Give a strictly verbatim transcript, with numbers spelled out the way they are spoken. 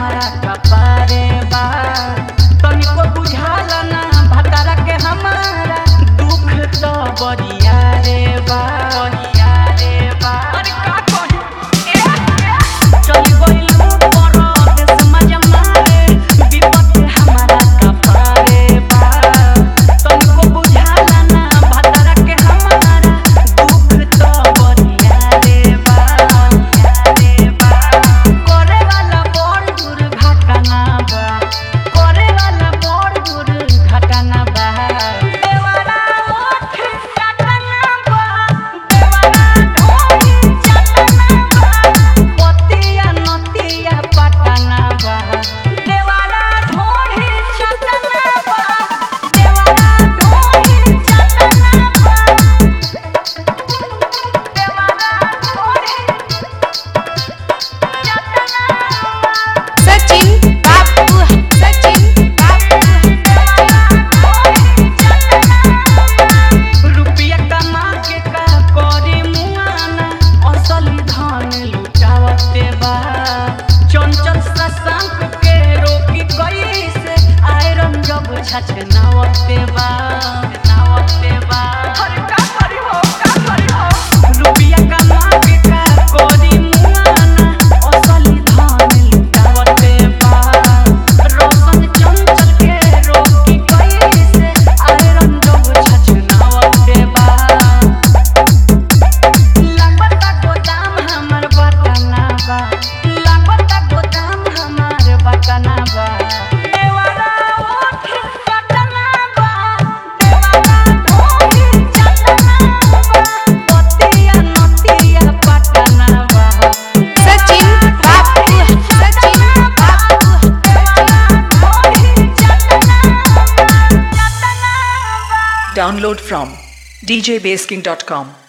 हमारा कपारे बा तनिको बुझाला ना भतारा के हमारा दुख तो बरिया रे बा बरिया रे बा अरे का कहि ए चली गइलू परदेस मजा मारे विपत हमारा कपारे बा तनिको बुझाला ना भतारा के हमारा दुख तो बरिया रे बा रे बा करे वाला बड़ दुर्घटना बा करे वाला बड़ दुर्घटना बा देवारा ओठ चटना बा देवारा ढोली चटना बा पतिया नतिया पटना बा देवारा ढोली चटना बा देवारा ढोली चटना बा देवारा ढोली सचिन बाबू सचिन रुपया कमा के का करी मुआना असली धन लुटावते बा चंचल सशंक के रोकी कैसे आयरन जब छछनावते बा नावते बा अरे का करी हो का करी हो रुपया कमा के का करी मुआना असली धन लुटावते बा रोशन चंचल के रोकी कैसे आयरन जब छछनावते बा लागता गोदाम हमर बटना बा लागता गोदाम हमर बटना बा देवारा ओठ चटना बा देवारा ढोली चटना बा पतिया नतिया पटना बा सचिन बाबू सचिन बाबू देवारा ढोली चटना बा चटना बा Download from d j base king dot com.